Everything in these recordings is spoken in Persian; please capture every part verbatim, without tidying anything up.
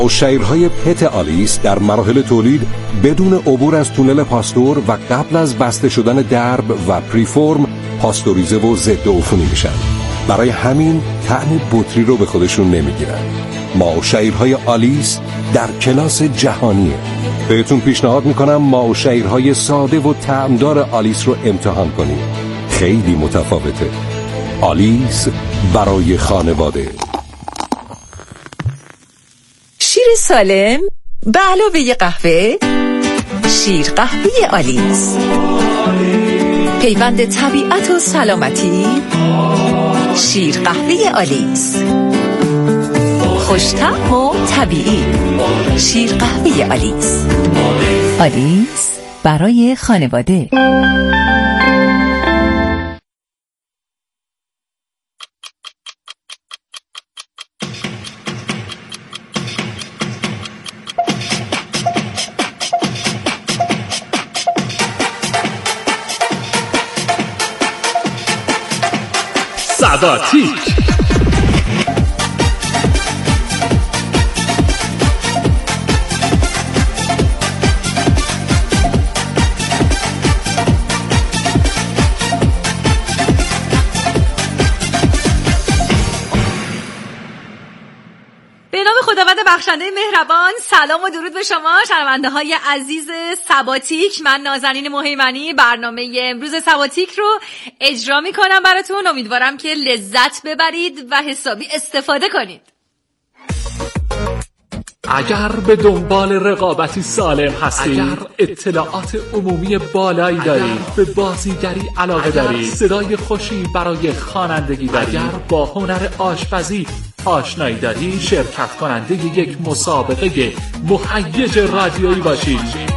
شیرهای پت آلیس در مراحل تولید بدون عبور از تونل پاستور و قبل از بسته شدن درب و پریفورم پاستوریزه و ضد عفونی میشن. برای همین طعم بطری رو به خودشون نمیگیرن. ماو شیرهای آلیس در کلاس جهانیه. بهتون پیشنهاد میکنم ماو شیرهای ساده و طعمدار آلیس رو امتحان کنید. خیلی متفاوته. آلیس برای خانواده. شیر سالم به علاوه قهوه، شیر قهوه آلیس، پیوند طبیعت و سلامتی. شیر قهوه آلیس، خوش‌طعم و طبیعی. شیر قهوه آلیس. آلیس برای خانواده. سباتیک. به نام خداوند بخشنده مهربان. سلام و درود به شما شنونده های عزیز سباتیک. من نازنین مهیمنی برنامه امروز سباتیک رو اجرا می کنم براتون. امیدوارم که لذت ببرید و حسابی استفاده کنید. اگر به دنبال رقابتی سالم هستید، اگر اطلاعات عمومی بالایی دارید، به بازیگری علاقه دارید، صدای خوشی برای خوانندگی دارید، اگر با هنر آشپزی آشنایی دارید، شرکت کننده یک مسابقه مهیج رادیویی باشید،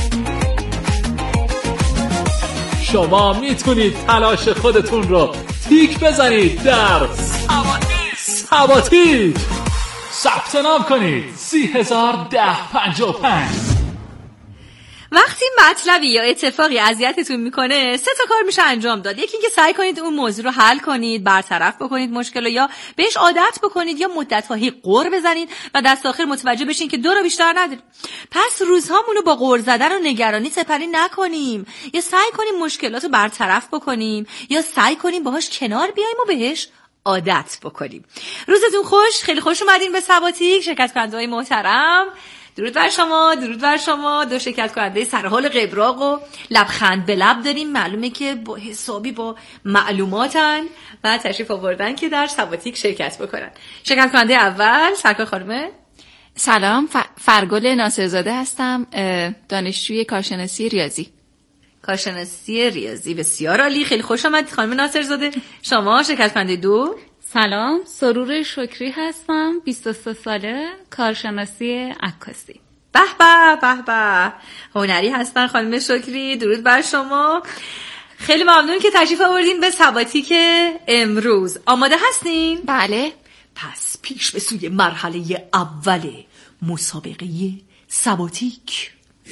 شما میتونید تلاش خودتون رو تیک بزنید در سباتیک. ثبت نام کنید سی هزار ده پنجاه و پنج. وقتی مطلبی یا اتفاقی اذیتتون میکنه سه تا کار میشه انجام داد. یکی اینکه سعی کنید اون موضوع رو حل کنید، برطرف بکنید مشکل رو، یا بهش عادت بکنید، یا مدت‌هایی غر بزنید و دست آخر متوجه بشین که دو رو بیشتر نداریم. پس روزهامون رو با غر زدن و نگرانی سپری نکنیم، یا سعی کنیم مشکلات رو برطرف بکنیم، یا سعی کنیم باهاش کنار بیایم و بهش عادت بکنیم. روزتون خوش. خیلی خوش اومدین به سباتیک شرکت کننده‌های محترم. درود بر شما، درود بر شما. دو شرکت کننده سرحال قبراق و لبخند به لب داریم. معلومه که با حسابی با معلوماتن و تشریف آوردن که در سباتیک شرکت بکنن. شرکت کننده اول سرکار خانمه. سلام، فرگل ناصرزاده هستم، دانشجوی کارشناسی ریاضی. کارشناسی ریاضی، بسیار عالی. خیلی خوش آمدید خانم ناصرزاده. شما شرکت کننده دو. سلام، سرور شکری هستم، بیست و سه ساله، کارشناسی عکاسی. به به به به، هنری هستن خانم شکری. درود بر شما. خیلی ممنون که تشریف آوردین به سباتیک امروز. آماده هستین؟ بله. پس پیش به سوی مرحله اول مسابقه سباتیک.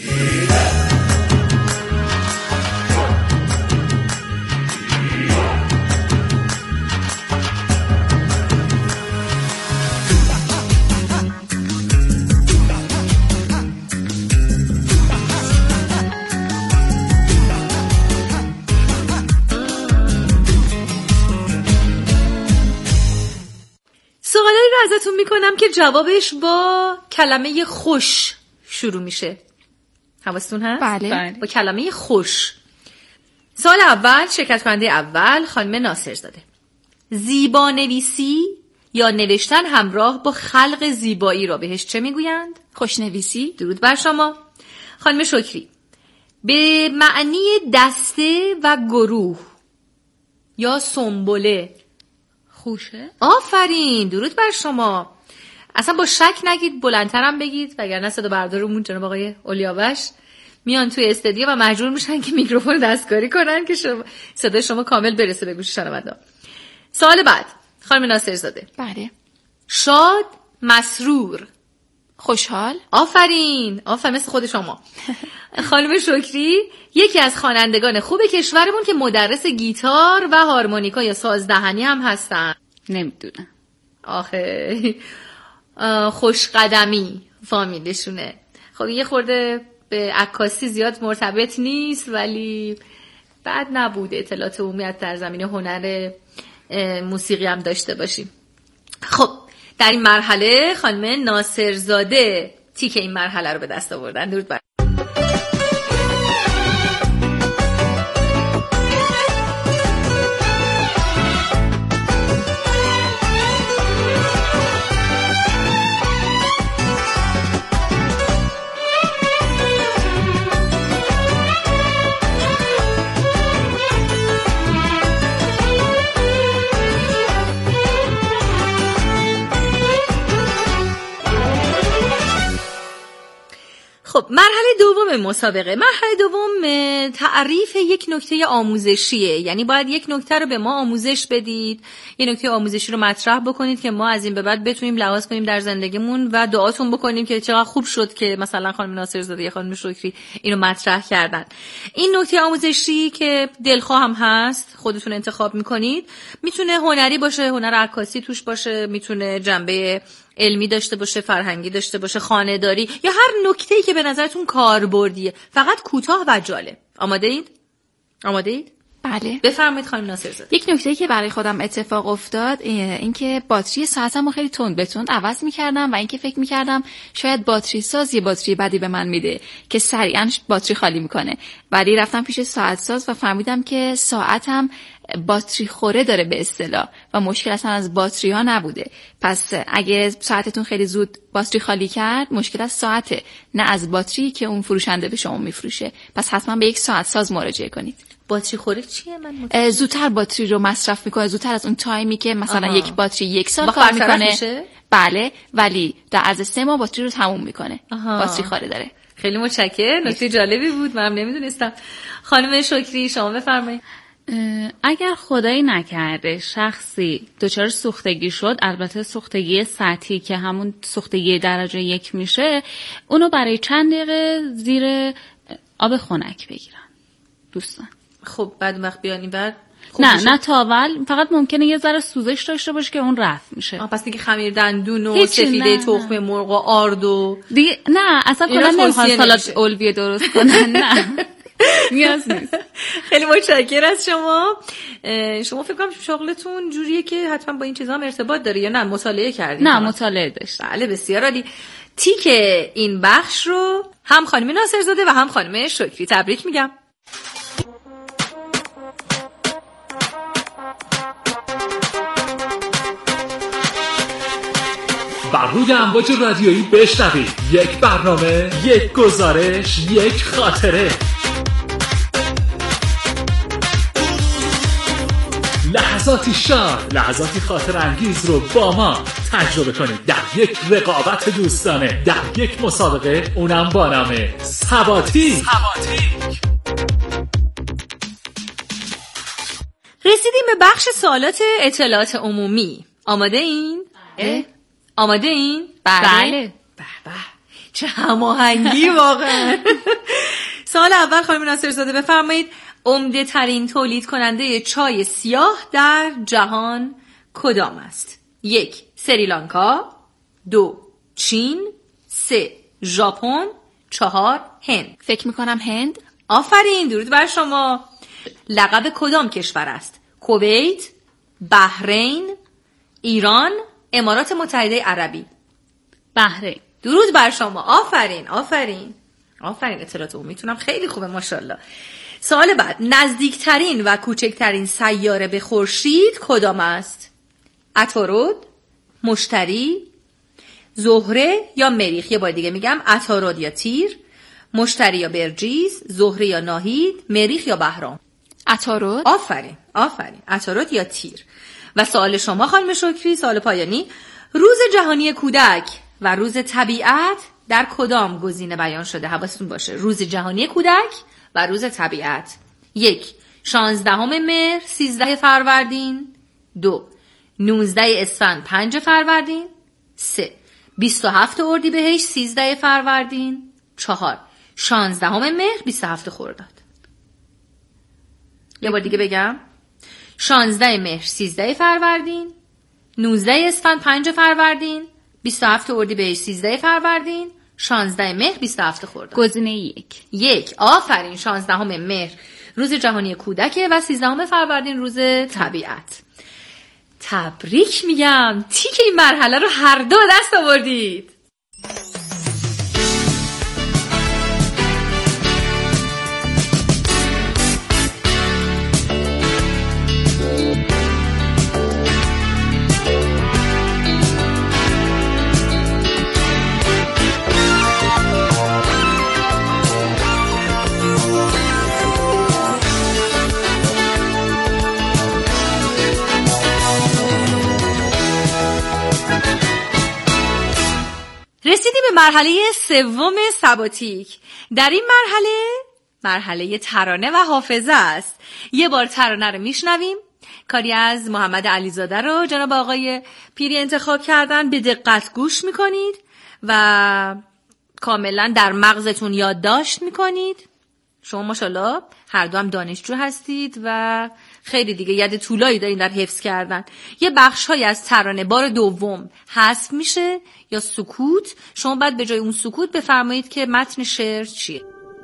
سوالی رو ازتون میکنم که جوابش با کلمه خوش شروع میشه. حواستون هست؟ بله. با کلمه خوش. سوال اول، شرکت کننده اول خانم ناصرزاده. زیبا نویسی یا نوشتن همراه با خلق زیبایی را بهش چه میگویند؟ خوشنویسی. درود بر شما. خانم شکری. به معنی دسته و گروه یا سنبله. خوشه. آفرین، درود بر شما. اصلا با شک نگید، بلندترم بگید وگرنه صدا بردارمون جناب آقای اولیاوش میان توی استودیو و مجبور میشن که میکروفون دستکاری کنن که شما صدای شما کامل برسه به گوش شنوندا. سوال بعد خانم ناصرزاده. بله. شاد، مسرور. خوشحال. آفرین، آفرین مثل خود شما. خانم شکری، یکی از خوانندگان خوب کشورمون که مدرس گیتار و هارمونیکا یا سازدهنی هم هستن. نمیدونم. آخه خوشقدمی فامیلشونه. خب یه خورده به عکاسی زیاد مرتبط نیست ولی بد نبود اطلاعات عمومی در زمینه هنر موسیقی هم داشته باشیم. خب در این مرحله خانم ناصرزاده تیک این مرحله رو به دست آوردن. درود بر خب مرحله دوم مسابقه. مرحله دوم تعریف یک نکته آموزشیه، یعنی باید یک نکته رو به ما آموزش بدید، یک نکته آموزشی رو مطرح بکنید که ما از این به بعد بتونیم لحاظ کنیم در زندگیمون و دعاتون بکنیم که چقدر خوب شد که مثلا خانم ناصرزاده یا خانم شکری اینو مطرح کردن. این نکته آموزشی که دلخواه هم هست، خودتون انتخاب میکنید، میتونه هنری باشه، هنر عکاسی توش باشه، میتونه جنبه علمی داشته باشه، فرهنگی داشته باشه، خانه‌داری یا هر نکته‌ای که به نظرتون کاربردیه، فقط کوتاه و جالب. آماده اید؟ آماده اید؟ بله. بفرمایید خانم ناصرزاده. یک نکته‌ای که برای خودم اتفاق افتاد این که باتری ساعتمو خیلی تند به تند عوض می‌کردم و اینکه فکر می‌کردم شاید باتری ساز یه باتری بدی به من میده که سریعاً باتری خالی می‌کنه. ولی رفتم پیش ساعت ساز و فهمیدم که ساعتم باتری خوره داره به اصطلاح و مشکل اصلا از باتری ها نبوده. پس اگه ساعتتون خیلی زود باتری خالی کرد، مشکل از ساعته، نه از باتری که اون فروشنده به شما میفروشه. پس حتما به یک ساعت ساز مراجعه کنید. باتری خوره چیه؟ من زودتر باتری رو مصرف میکنه، زودتر از اون تایمی که مثلا آها. یک باتری یک سال کار میکنه. بله، ولی در از سه ماه باتری رو تموم میکنه. آها. باتری خوره داره. خیلی متشکرم، نکته جالبی بود، منم نمیدونستم. خانم شکری شما بفرمایید. اگر خدایی نکرده شخصی دچار سوختگی شد، البته سوختگی سطحی که همون سوختگی درجه یک میشه، اونو برای چند دقیقه زیر آب خنک بگیرن دوستان. خب بعد وقت بیانی بعد نه میشه؟ نه تاول، فقط ممکنه یه ذره سوزش داشته باشه که اون رفت میشه. آه پس دیگه خمیر دندون و سفیده تخم مرغ و آرد و دیگه نه اصلا کلا نمیخوان سالاد اولویه درست کنن. نه نیاز نیست. خیلی متشکرم از شما. شما فکر کنم شغلتون جوریه که حتما با این چیزا هم ارتباط داره یا نه مطالعه کردین؟ نه مطالعه داشت. بله بسیار عالی. تیک این بخش رو هم خانم ناصرزاده و هم خانم شکری تبریک میگم. بر روی امواج رادیویی بشنوید. یک برنامه، یک گزارش، یک خاطره. لحظاتی شاد، لحظاتی خاطر انگیز رو با ما تجربه کنید در یک رقابت دوستانه، در یک مسابقه، اونم با نام سباتیک. رسیدیم به بخش سوالات اطلاعات عمومی. آماده این؟ اه؟ آماده این؟ بله. به به چه هماهنگی واقعا. سوال اول خانم ناصرزاده بفرمایید. عمده ترین تولید کننده چای سیاه در جهان کدام است؟ یک سریلانکا، دو چین، سه ژاپن، چهار هند. فکر میکنم هند. آفرین، درود بر شما. لقب کدام کشور است؟ کویت، بحرین، ایران، امارات متحده عربی. بحرین. درود بر شما. آفرین آفرین آفرین. اطلاعات عمومی میتونم خیلی خوبه ماشاءالله. سوال بعد. نزدیکترین و کوچکترین سیاره به خورشید کدام است؟ عطارد، مشتری، زهره یا مریخ؟ یه بار دیگه میگم، عطارد یا تیر، مشتری یا برجیس، زهره یا ناهید، مریخ یا بهرام؟ عطارد. آفرین آفرین. عطارد یا تیر. و سوال شما خانم شکری، سوال پایانی. روز جهانی کودک و روز طبیعت در کدام گزینه بیان شده؟ حواستون باشه. روز جهانی کودک و روز طبیعت. یک شانزدهم مهر سیزده فروردین، دو نوزده اسفند پنج فروردین، سه بیست و هفت اردیبهشت سیزده فروردین، چهار شانزدهم مهر بیست و هفت خرداد. یه بار دیگه بگم. شانزده مهر سیزده فروردین، نوزده اسفند پنج فروردین، بیست و هفت اردیبهشت سیزده فروردین، شانزده مهر بیست و هفت خرداد. گزینه یک. یک. آفرین. شانزدهم مهر روز جهانی کودک و سیزدهم فروردین روز طبیعت. تبریک میگم، تیک این مرحله رو هر دو دست آوردید. رسیدیم به مرحله سوم سباتیک. در این مرحله مرحله ترانه و حافظه است. یه بار ترانه رو میشنویم، کاری از محمد علیزاده رو جناب آقای پیری انتخاب کردن، به دقت گوش میکنید و کاملا در مغزتون یادداشت میکنید. شما ماشاءالله هر دو هم دانشجو هستید و خیلی دیگه ید طولایی دارین در حفظ کردن. یه بخش‌هایی از ترانه بار دوم حذف میشه یا سکوت. شما باید به جای اون سکوت بفرمایید که متن شعر چیه.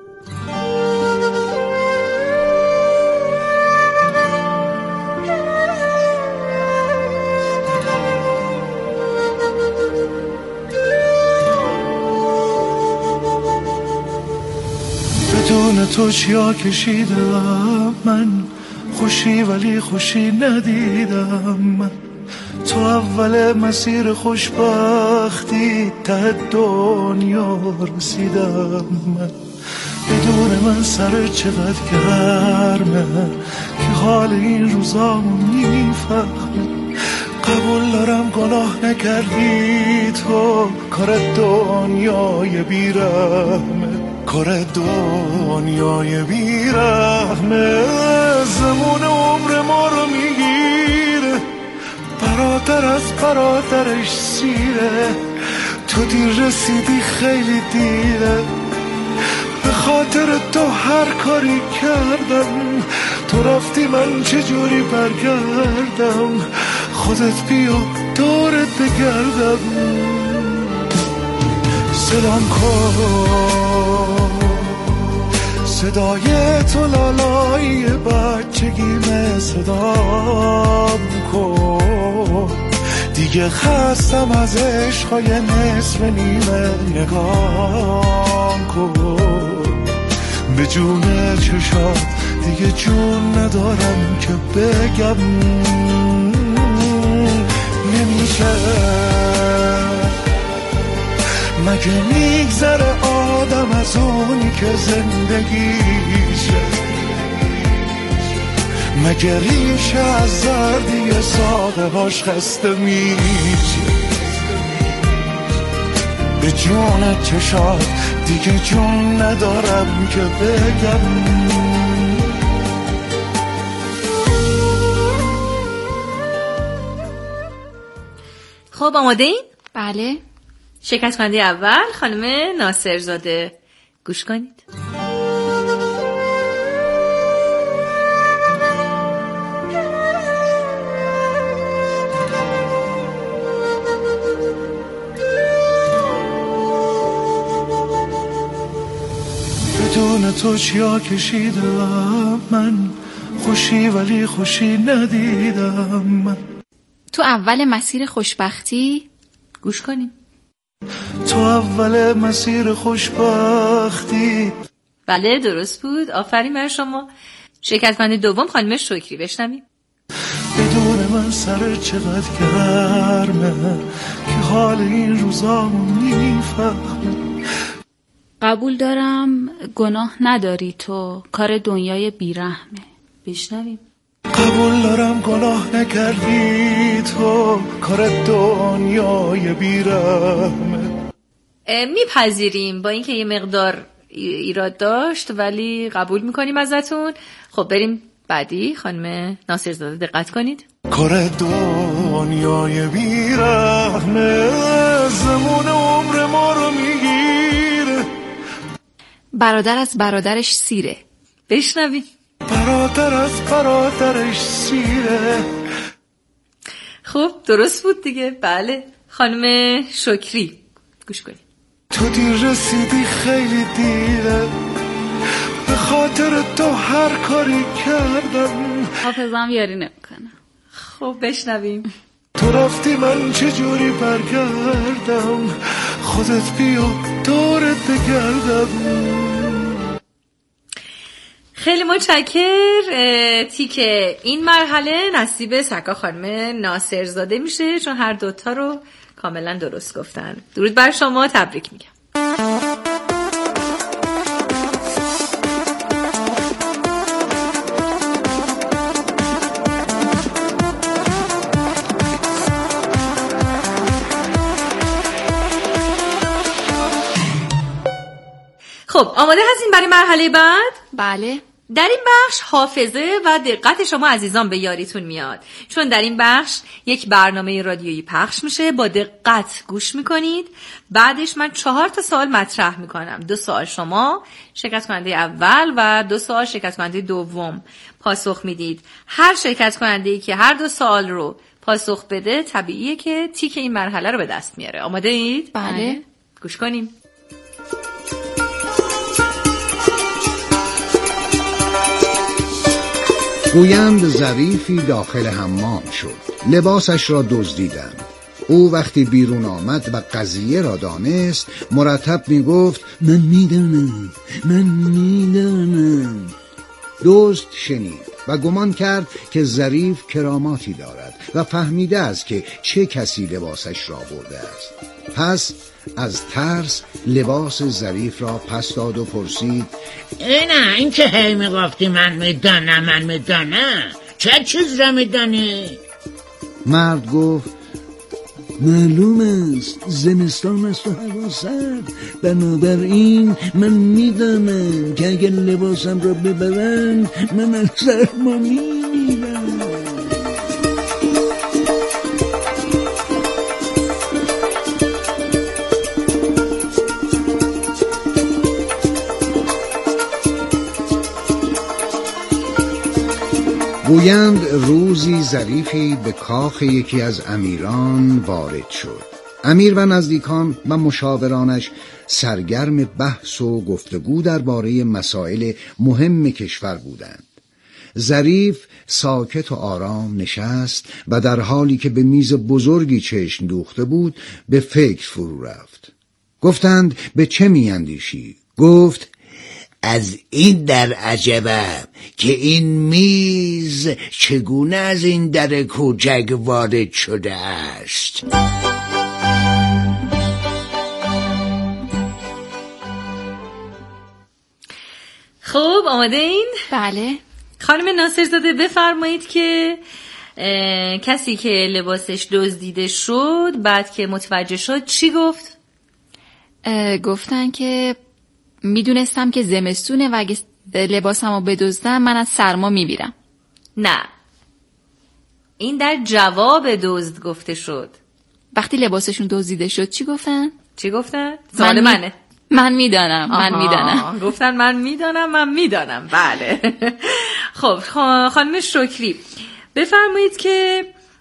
بدون تو چیا کشیدم من، خوشی ولی خوشی ندیدم من. تو اول مسیر خوشبختی ته دنیا رسیدم من. بدون من سر چقدر گرمه که حال این روزامو میفهمه. قبول دارم گناه نکردی تو، کار دنیای بیرحمه، کار دنیای بیرحمه. زمان عمر ما رو میگیره، برادر از برادرش سیره. تو دیر رسیدی خیلی دیره، به خاطر تو هر کاری کردم. تو رفتی من چجوری برگردم، خودت بیا دورت بگردم. صدام کن صدای تو لالای بچگیمه، صدام کن دیگه خستم از عشقای نصف نیمه. نگام کن به جون چشات، دیگه جون ندارم که بگم نمیشه. مگه میگذره آدم از اونی که زندگیشه؟ مگه ریشه از زردی ساقه هاش خسته میشه؟ به جون چشات دیگه جون ندارم که بگم. خب آماده این؟ بله. شرکت کننده اول خانم ناصرزاده، گوش کنید. بدون تو چیا کشیدم من، خوشی ولی خوشی ندیدم من. تو اول مسیر خوشبختی، گوش کنیم. تو اول مسیر خوشبختی. بله درست بود، آفرین بر شما. شرکت کننده دوم خانم شکری، بشنویم. بدون من سر چقدر گرمه که حال این روزامو میفهمه. قبول دارم گناه نداری تو، کار دنیای بیرحمه. بشنویم. قبول دارم گناه نکردی تو، کار دنیای بیرحمه. میپذیریم با اینکه یه مقدار ایراد داشت ولی قبول میکنیم ازتون. خب بریم بعدی. خانم ناصرزاده دقت کنید. کار دنیای بیرحمه، زمان عمر ما رو میگیره. برادر از برادرش سیره. بشنویم. برادر از برادرش سیره. خب درست بود دیگه. بله خانم شکری گوش کنید. تو دیر رسیدی خیلی دیره، به خاطر تو هر کاری کردم، حافظم یاری نمیکنه. خب بشنویم. تو رفتی من چجوری برگردم، خودت بیا دورت بگردم. خیلی متشکر. تیکه این مرحله نصیب سکا خانم ناصرزاده میشه چون هر دوتا رو کاملا درست گفتن. درود بر شما، تبریک میگم. خب آماده هستین برای مرحله بعد؟ بله. در این بخش حافظه و دقت شما عزیزان به یاریتون میاد، چون در این بخش یک برنامه رادیویی پخش میشه. با دقت گوش میکنید. بعدش من چهار تا سوال مطرح میکنم. دو سوال شما شرکت کننده اول و دو سوال شرکت کننده دوم پاسخ میدید. هر شرکت کننده ای که هر دو سوال رو پاسخ بده طبیعیه که تیک این مرحله رو به دست میاره. آماده اید؟ بله. گوش کنیم. گویند ظریفی داخل حمام شد، لباسش را دزدیدند. او وقتی بیرون آمد و قضیه را دانست مرتب می گفت من میدانم من میدانم. دزد شنید و گمان کرد که ظریف کراماتی دارد و فهمیده است که چه کسی لباسش را برده است. پس از ترس لباس ظریف را پس داد و پرسید نه این که هی میگفتی من میدانم من میدانم، چه چیز را میدانی؟ مرد گفت معلوم است زمستان است و هوا سرد، بنابراین من میدانم که اگر لباسم را ببرند من از سرما میمیرم. گویند روزی ظریفی به کاخ یکی از امیران وارد شد. امیر و نزدیکان و مشاورانش سرگرم بحث و گفتگو درباره مسائل مهم کشور بودند. ظریف ساکت و آرام نشست و در حالی که به میز بزرگی چشم دوخته بود به فکر فرو رفت. گفتند به چه میاندیشی؟ گفت از این در عجبم که این میز چگونه از این در کوچک وارد شده است. خب آماده این؟ بله. خانم ناصرزاده بفرمایید که کسی که لباسش دزدیده شد بعد که متوجه شد چی گفت؟ گفتن که میدونستم که زمستونه و اگه لباسمو بدزدم من از سرما میمیرم. نه، این در جواب دزد گفته شد. وقتی لباسشون دزدیده شد چی گفتن؟ چی گفتن؟ سوال من منه. من میدانم من میدانم. گفتن من میدانم من میدانم. بله. خب خانم شکری بفرمایید که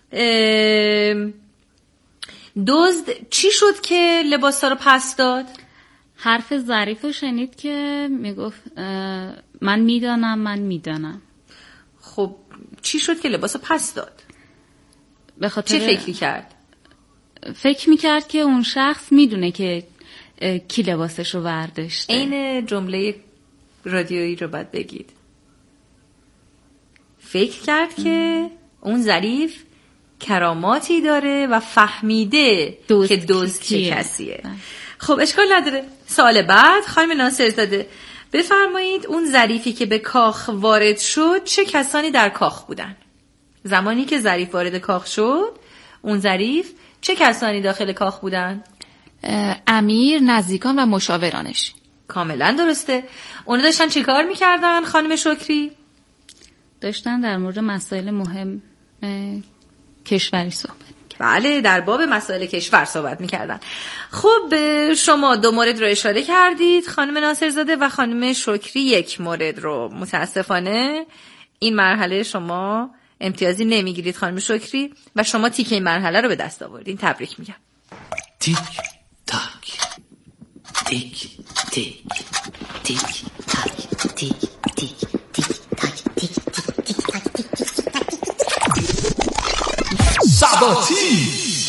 دزد چی شد که لباسا رو پس داد؟ حرف ظریفو شنید که میگفت من میدانم من میدانم. خب چی شد که لباسو پس داد؟ به خاطر چه فکری کرد؟ فکر میکرد که اون شخص میدونه که کی لباسش رو برداشته. این جمله رادیویی رو باید بگید. فکر کرد که اون ظریف کراماتی داره و فهمیده دوست که دوست چه کسیه. خب اشکال نداره. سال بعد خانم ناصرزاده بفرمایید اون ظریفی که به کاخ وارد شد چه کسانی در کاخ بودن؟ زمانی که ظریف وارد کاخ شد اون ظریف چه کسانی داخل کاخ بودن؟ امیر، نزدیکان و مشاورانش. کاملا درسته. اونا داشتن چی کار میکردن خانم شکری؟ داشتن در مورد مسائل مهم کشوری صحبت. بله، در باب مسائل کشور صحبت میکردن. خب شما دو مورد رو اشاره کردید خانم ناصرزاده و خانم شکری یک مورد رو. متاسفانه این مرحله شما امتیازی نمیگیرید خانم شکری و شما تیکه این مرحله رو به دست آوردین. تبریک میگم. تیک تاک تیک تیک تیک تاک تیک تیک تیک تاک تیک تیک تیک تاک تیک تیک تاک سباتی.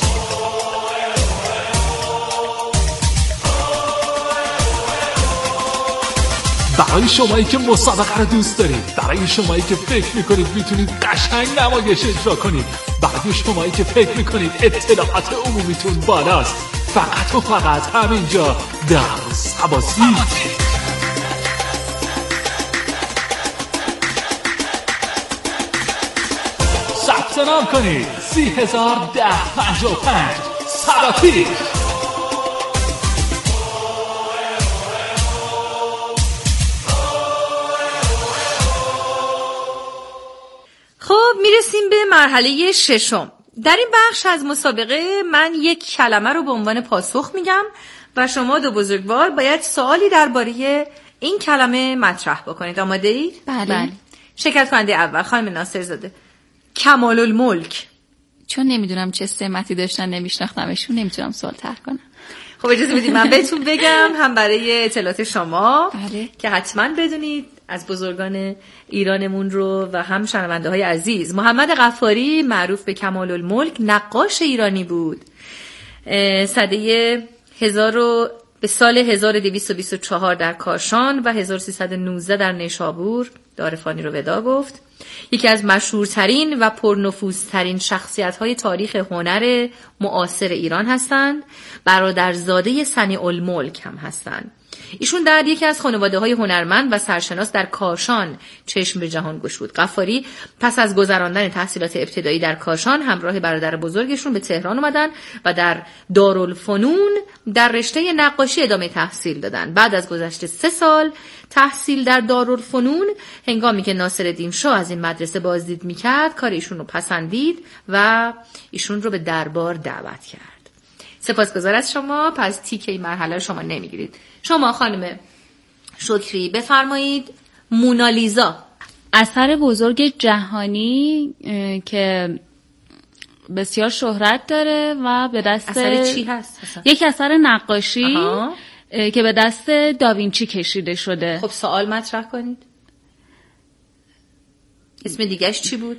برای شمایی که مسابقه رو دوست دارید، برای شمایی که فکر میکنید میتونید قشنگ نمایش اجرا کنید، برای شمایی که فکر میکنید اطلاعات عمومیتون بالاست، فقط و فقط همینجا در سباتی. ثبت نام کنید سی هزار ده پنجاه و پنج سباتی. خب میرسیم به مرحله ششم. در این بخش از مسابقه من یک کلمه رو به عنوان پاسخ میگم و شما دو بزرگوار باید سوالی درباره این کلمه مطرح بکنید. آماده اید؟ بله. شرکت کننده اول خانم ناصرزاده. کمال الملک. چون نمیدونم چه سمتی داشتن، نمیشناختمشون، نمیتونم سوال طرح کنم. خب اجازه بدید من بهتون بگم هم برای اطلاعات شما بله. که حتما بدونید از بزرگان ایرانمون رو و هم شنونده های عزیز. محمد غفاری معروف به کمال الملک نقاش ایرانی بود. سده هزار و به سال هزار و دویست و بیست و چهار در کاشان و هزار و سیصد و نوزده در نیشابور دار فانی رو ودا گفت. یکی از مشهورترین و پرنفوذترین شخصیت‌های تاریخ هنر معاصر ایران هستند. برادرزاده صنیع الملک هم هستند. ایشون در یکی از خانواده‌های هنرمند و سرشناس در کاشان چشم به جهان گشود. غفاری پس از گذراندن تحصیلات ابتدایی در کاشان همراه برادر بزرگشون به تهران اومدن و در دارالفنون در رشته نقاشی ادامه تحصیل دادن. بعد از گذشت سه سال تحصیل در دارالفنون، هنگامی که ناصرالدین شاه از این مدرسه بازدید میکرد، کار ایشون رو پسندید و ایشون رو به دربار دعوت کرد. سپاسگزار از شما. پس تیکه این مرحله رو شما نمیگیرید. شما خانم شکری بفرمایید. مونالیزا اثر بزرگ جهانی که بسیار شهرت داره و به دست اثر چی هست؟ اثر؟ یک اثر نقاشی آها. که به دست داوینچی کشیده شده. خب سوال مطرح کنید. اسم دیگهش چی بود؟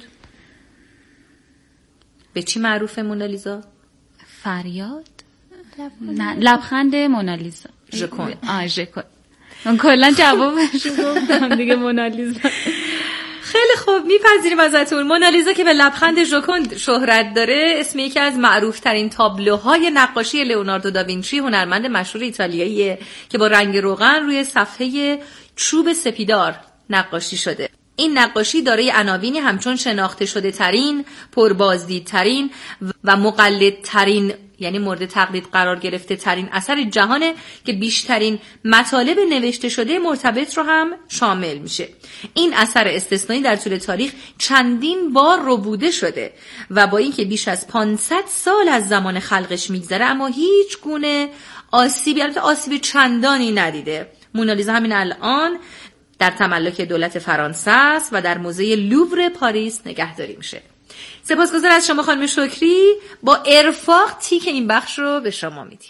به چی معروفه مونالیزا؟ فریاد؟ نه، لبخند مونالیزا. ژکون. آه ژکون. من کلا جوابش گفتم دیگه مونالیزا. خیلی خوب، میپذیریم ازتون. مونالیزا که به لبخند ژکون شهرت داره، اسم یکی از معروف ترین تابلوهای نقاشی لئوناردو داوینچی، هنرمند مشهور ایتالیاییه که با رنگ روغن روی صفحه چوب سپیدار نقاشی شده. این نقاشی دارای عناوینی همچون شناخته شده ترین، پربازدیدترین و مقلدترین، یعنی مورد تقلید قرار گرفته ترین اثر جهانه که بیشترین مطالب نوشته شده مرتبط رو هم شامل میشه. این اثر استثنایی در طول تاریخ چندین بار ربوده شده و با اینکه بیش از پانصد سال از زمان خلقش میگذره اما هیچ گونه آسیبی، البته آسیب چندانی ندیده. مونالیزا همین الان در تملک دولت فرانسه است و در موزه لوور پاریس نگهداری میشه. سپاسگزار از شما خانم شکری. با ارفاق تیک این بخش رو به شما میدیم.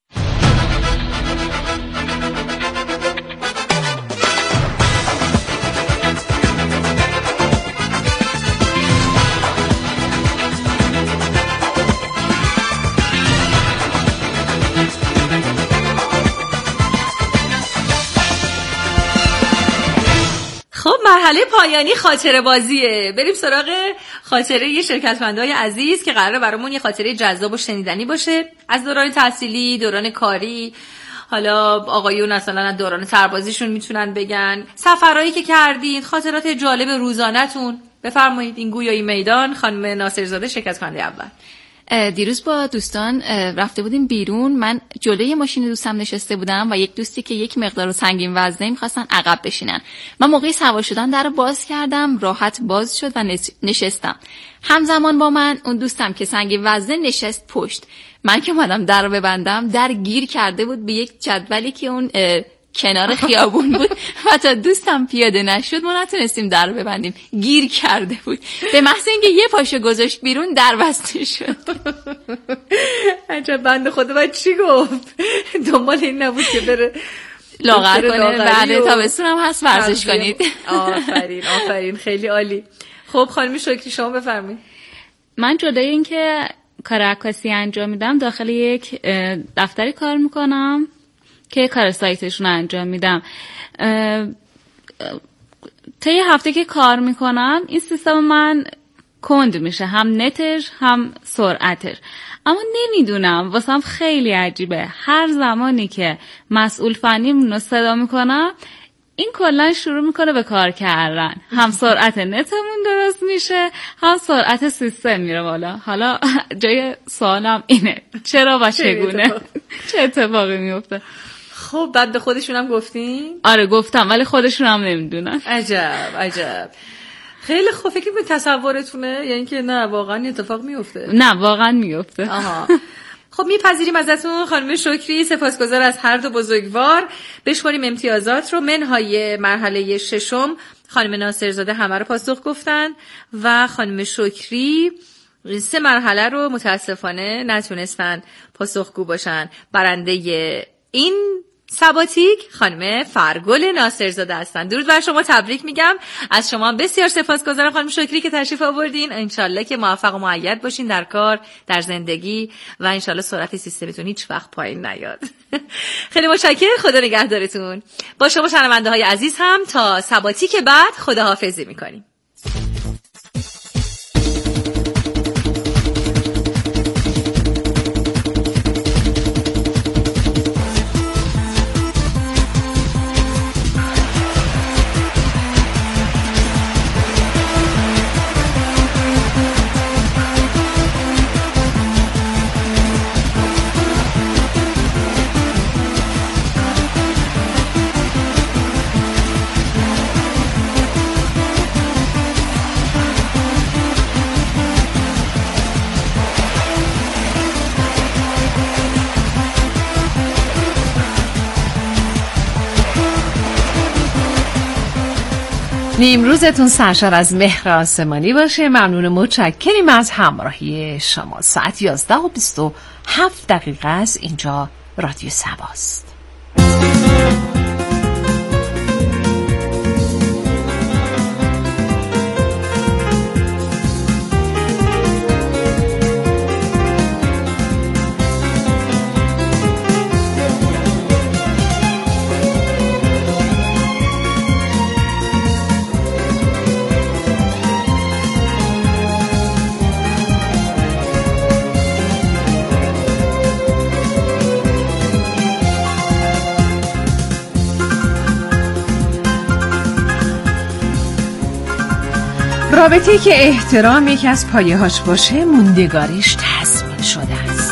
خب مرحله پایانی خاطره بازیه. بریم سراغ خاطره یه شرکت کننده‌های عزیز که قراره برامون یه خاطره جذاب و شنیدنی باشه از دوران تحصیلی، دوران کاری. حالا آقایون مثلا از دوران سربازیشون میتونن بگن، سفرهایی که کردین، خاطرات جالب روزانه‌تون. بفرمایید این گویای میدان. خانم ناصرزاده شرکت کننده اول. دیروز با دوستان رفته بودیم بیرون. من جلوی ماشین دوستم نشسته بودم و یک دوستی که یک مقدار سنگین وزنه می‌خواستن عقب بشینن. من موقعی سوار شدن در رو باز کردم، راحت باز شد و نشستم. همزمان با من اون دوستم که سنگین وزنه نشست پشت. من که اومدم در رو ببندم، در گیر کرده بود به یک جدولی که اون کنار خیابون بود و تا دوستم پیاده نشد ما نتونستیم در ببندیم، گیر کرده بود. به محض اینکه یه پاشو گذاشت بیرون در بسته شد. عجب بنده خدا باید چی گفت؟ دنبال این نبود که بره لاغر کنه. بعد تابستون هم هست ورزش کنید. آفرین آفرین خیلی عالی. خب خانم شکری شما بفرمایید. من جدای این که کار عکاسی انجام میدم داخل یک دفتری کار میکنم که کار سایتشون انجام میدم. تا یه هفته که کار میکنم این سیستم من کند میشه، هم نتش هم سرعتش. اما نمیدونم واسم خیلی عجیبه، هر زمانی که مسئول فنی رو صدا میکنم این کلا شروع میکنه به کار کردن، هم سرعت نتمون درست میشه هم سرعت سیستم میره بالا. حالا جای سوالم اینه چرا و چگونه چه اتفاقی میفته؟ خب بعد به خودشون هم گفتین؟ آره گفتم ولی خودشون هم نمیدونن. عجب عجب. خیلی خوب. فکر به تصورتونه یعنی که نه واقعا اتفاق میفته؟ نه واقعا میفته. آها. خب میپذیریم ازتون خانم شکری، سپاسگزار از هر دو بزرگوار. بشماریم امتیازات رو. منهای مرحله ششم خانم ناصرزاده همه رو پاسخ گفتن و خانم شکری سه مرحله رو متاسفانه نتونستن پاسخگو باشن. برنده این سباتیک خانم فرگل ناصرزاده هستن. درود بر شما، تبریک میگم. از شما بسیار سپاسگزارم خانم شکری که تشریف آوردین. انشالله که موفق و مؤید باشین در کار، در زندگی و انشالله سرعت سیستمتون هیچ وقت پایین نیاد. خیلی متشکرم. خدا نگهدارتون. با شما شنونده های عزیز هم تا سباتیک بعد خداحافظی میکنیم. نیمروزتون سرشار از مهر آسمانی باشه. ممنون، متشکریم از همراهی شما. ساعت یازده و بیست و هفت دقیقه است. اینجا رادیو سباست. رابطه‌ای که احترام یکی از پایه‌هاش باشه موندگاریش تضمین شده است.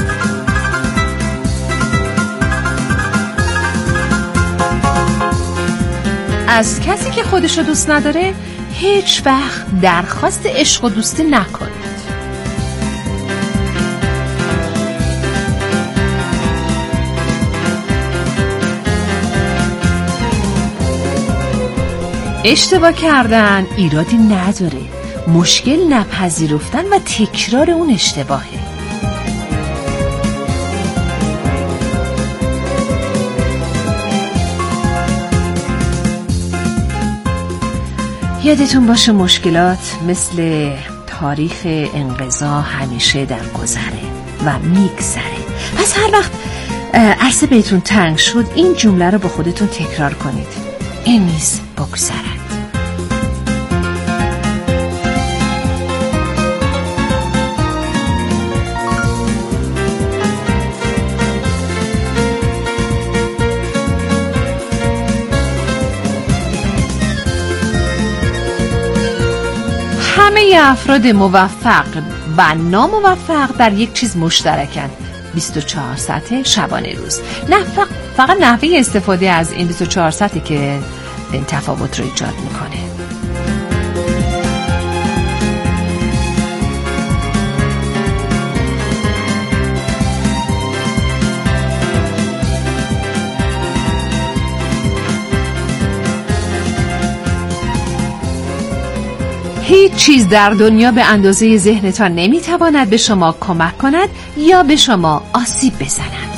از کسی که خودشو دوست نداره هیچ وقت درخواست عشق و دوستی نکنید. اشتباه کردن ایرادی نداره، مشکل نپذیرفتن و تکرار اون اشتباهه. یادتون باشه مشکلات مثل تاریخ انقضا همیشه در گذره و میگذره. پس هر وقت عرصه بهتون تنگ شد این جمله رو با خودتون تکرار کنید: این نیز بگذرد. همه افراد موفق و ناموفق در یک چیز مشترکن: بیست و چهار ساعت شبانه روز. نه فقط نحوه استفاده از این بیست و چهار ساعتی که این تفاوت رو ایجاد میکنه. هیچ چیز در دنیا به اندازه ذهنتان نمیتواند به شما کمک کند یا به شما آسیب بزند.